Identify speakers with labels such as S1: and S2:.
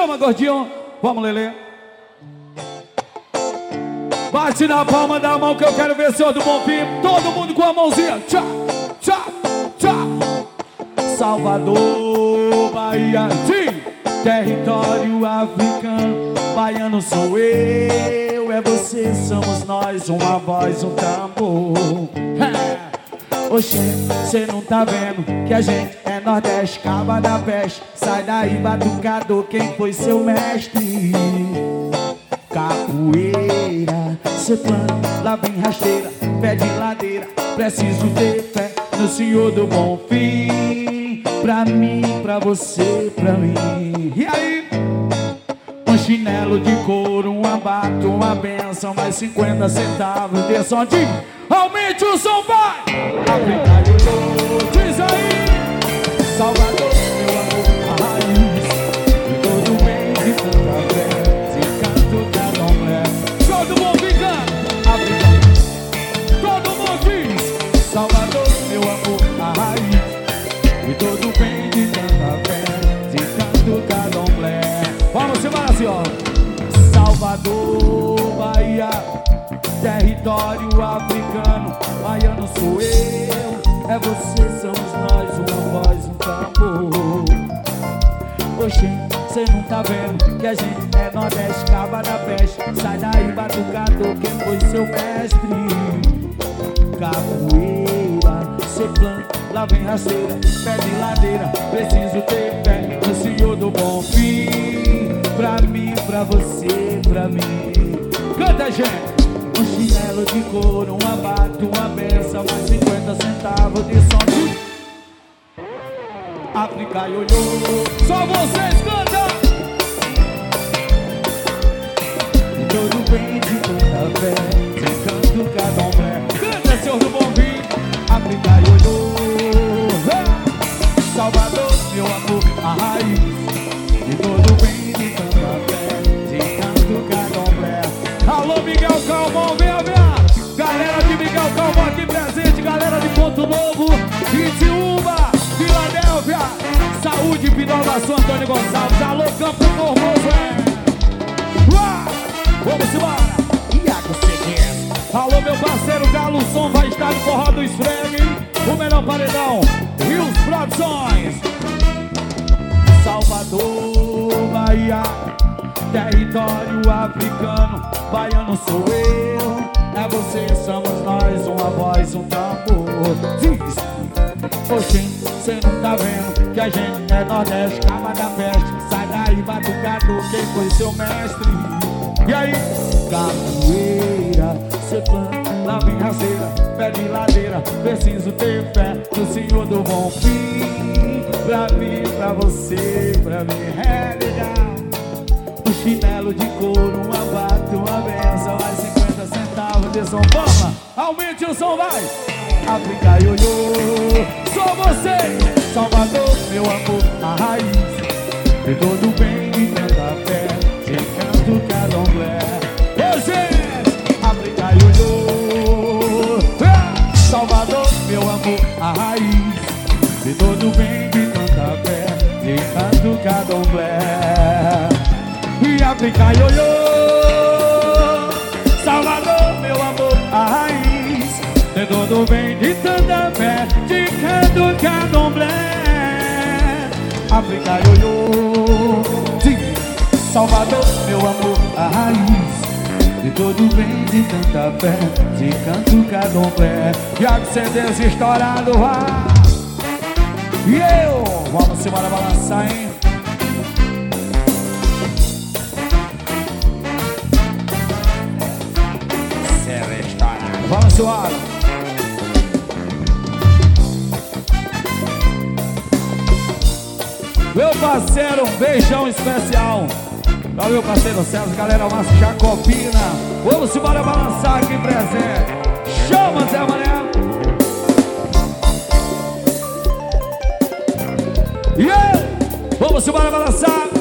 S1: Chama, gordinho. Vamos, Lelê. Bate na palma da mão que eu quero ver Senhor do Bonfim. Todo mundo com a mãozinha. Tchá, tchá, tchá. Salvador, Bahia, sim. Território africano. Baiano sou eu, é você, somos nós. Uma voz, um tambor. Oxê, cê não tá vendo que a gente é Nordeste, Caba da Peste. Sai daí, batucador, quem foi seu mestre? Capoeira, cê plano, lá vem rasteira, pé de ladeira. Preciso ter fé no Senhor do Bonfim. Pra mim, pra você, pra mim. E aí? Um chinelo de couro, um abato, uma benção, mais 50 centavos de som de... Aumente o som, vai! Africa, diz aí! Salvador, meu amor, a raiz de todo bem, de tanta fé, de canto candomblé. Todo mundo brincando! Africa, todo mundo diz! Salvador, meu amor, a raiz de todo bem, de tanta fé, de canto candomblé. Vamos embora assim, ó! Salvador, Bahia, território africano, baiano sou eu, é você, somos nós, uma voz, um tambor. Oxê, cê não tá vendo que a gente é Nordeste, Caba da Peste. Sai daí, batucador, quem foi seu mestre? Capoeira, cê planta, lá vem rasteira, pé de ladeira. Preciso ter fé no Senhor do Bonfim. Pra mim, pra você, pra mim. Canta, gente! Um chinelo de couro, um abato, uma benção, mais 50 centavos de som de... África e olhou, só vocês cantam! De todo bem, de tanta fé, de canto candomblé. Canta, Senhor do Bonfim! África e olhou, Salvador, meu amor, a raiz de todo bem, de tanta fé, de canto candomblé. Alô, Miguel Calmon, venha ver! Galera de Miguel Calmon aqui presente, galera de Ponto Novo, Itiúba, Filadélfia, Saúde, Inovação, Antônio Gonçalves. Alô, Campo Formoso, vamos embora! Iago Segues. Alô, meu parceiro Galo Som, vai estar no Forró do Esfreme, o melhor paredão, Rios Produções. Salvador, Bahia, território africano, baiano sou eu, é você, somos nós, uma voz, um tambor. Diz, oxê, cê não tá vendo que a gente é Nordeste, Caba da Peste. Sai daí, batucador, quem foi seu mestre? E aí? Capoeira, cê planta, lá vem rasteira, pé de ladeira. Preciso ter fé no Senhor do Bonfim. Pra mim, pra você, pra mim, é legal. Um chinelo de couro, um abato, uma benção, mais 50 centavos de som. Vamos, aumente o som, vai! África e olhou, só você, Salvador, meu amor, a raiz de todo bem, de tanta fé, de canto candomblé. Gente, África e olhou, Salvador, meu amor, a raiz de todo bem, de tanta fé, de canto candomblé. E África e olhou, Salvador, meu amor, a raiz de todo bem, de tanta fé, de canto candomblé. África e olhou, Salvador, meu amor, a raiz de todo bem, de tanta fé, de canto candomblé. Iago Segues estourado, vai! E eu, vamos embora balançar, hein? Vamos suar. Meu parceiro, um beijão especial para meu parceiro César, galera Márcio Jacopina. Vamos embora balançar aqui presente. Chama, Zé Mané. E yeah! Vamos embora balançar.